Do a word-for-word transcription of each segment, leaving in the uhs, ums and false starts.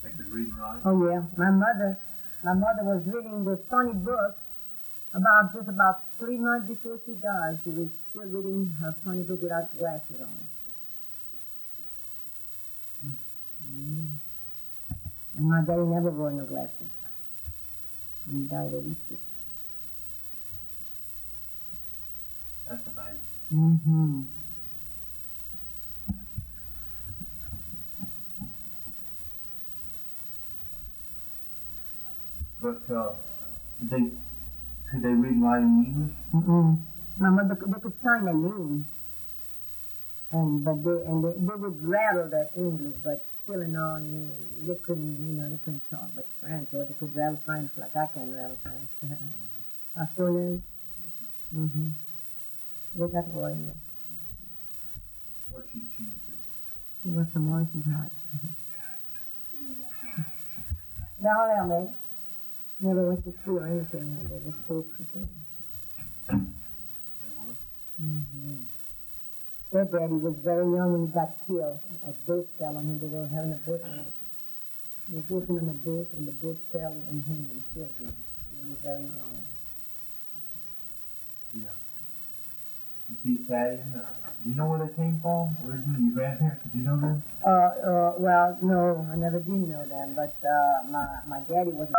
They could read and write? Oh yeah, my mother, my mother was reading the funny book about just about three months before she died. She was still reading her funny book without glasses on. Mm. Mm. And my daddy never wore no glasses. He died at eighty-six. That's amazing. Mm-hmm. But uh, did they could they read and write in English? Mm-mm. My mother could, they could sign their name, and but they and they, they would rattle the English, but still in all, you, they couldn't, you know, they couldn't talk much French, or they could rattle French like I can rattle French. I still is. Mm-hmm. They got boy. What she she needs to. She was some more she's hot. Now they made. Never went to school or anything. They just spoke to them. They were? Mm-hmm. Their daddy was very young when he got killed. A boat fell on him. They were having a boat on it. He was working on a boat, and the boat fell on him and killed him. He was very young. Yeah. Is he Italian, or do you know where they came from originally? Your grandparents? Did you know them? Uh, uh, well, no, I never did know them, but uh, my my daddy was.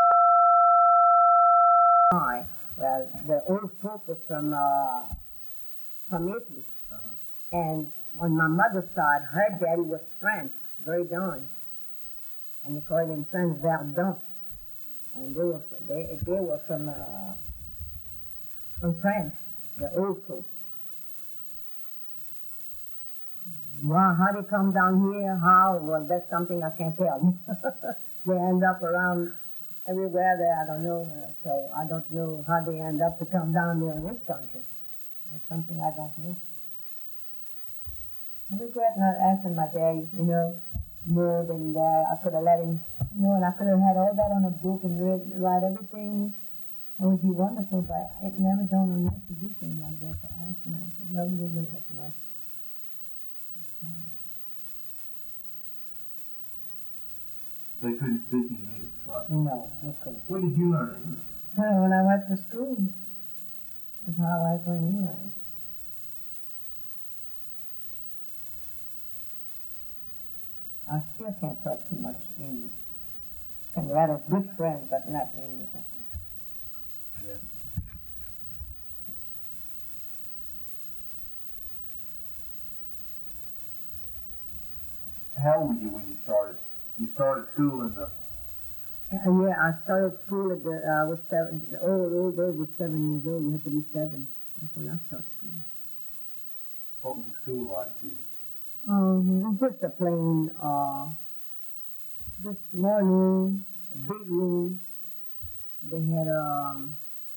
Well, the old folk was from uh, from Italy, Uh-huh. and on my mother's side, her daddy was French, Verdun, and they called him French Verdun, and they were they they were from uh, from France, the old folk. Well, how they come down here, how? Well, that's something I can't tell you. They end up around everywhere there, I don't know, uh, so I don't know how they end up to come down there in this country. That's something I don't know. I regret not asking my daddy, you know, more than that. I could have let him, you know, and I could have had all that on a book and read, write everything. It would be wonderful, but it never dawned on me to do things like that, to ask him. I said, well, we didn't know that much. They couldn't speak in English, right? No, they couldn't. When did you learn English? When I went to school, that's how I learned English. I still can't talk too much English. Can write a good friend, but not English. Yeah. How old were you when you started? You started school in the. Uh, yeah, I started school at the, uh, I was seven, the old, old age was seven years old. You had to be seven. That's when I started school. What was the school like to you? Um, just a plain, uh, just small room, a big room. They had, um,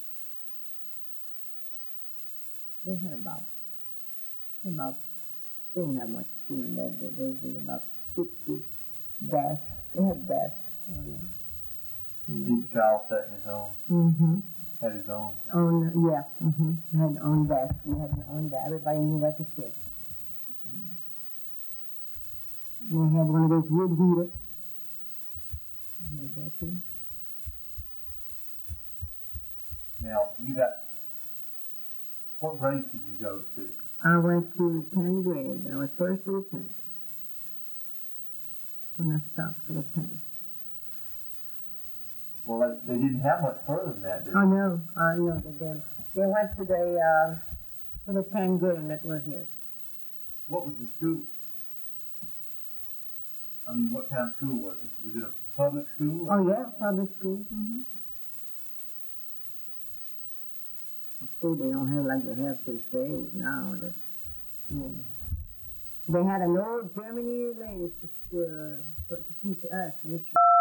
they had about, about, they didn't have much student there. Those were about sixty desks. They had desks. Oh, yeah. Mm-hmm. Each child sat in his own, Mm-hmm. had his own. Own, yeah. Mm-hmm. We had our own desk. We had our own desk. Everybody knew where to sit. Mm-hmm. They had one of those wood heaters. We had that too. Now, you got, what grades did you go to? I went to tenth grade. I was first to the tenth. When I stopped for the tenth. Well, they, they didn't have much further than that, did they? I know, I know they did. They went to the, uh, to the tenth grade, and that was it. What was the school? I mean, what kind of school was it? Was it a public school? Oh, yeah, public school. Mm-hmm. Of course, they don't have like they have to say now. That, mm. They had an old Germany lady to, uh, to teach us, which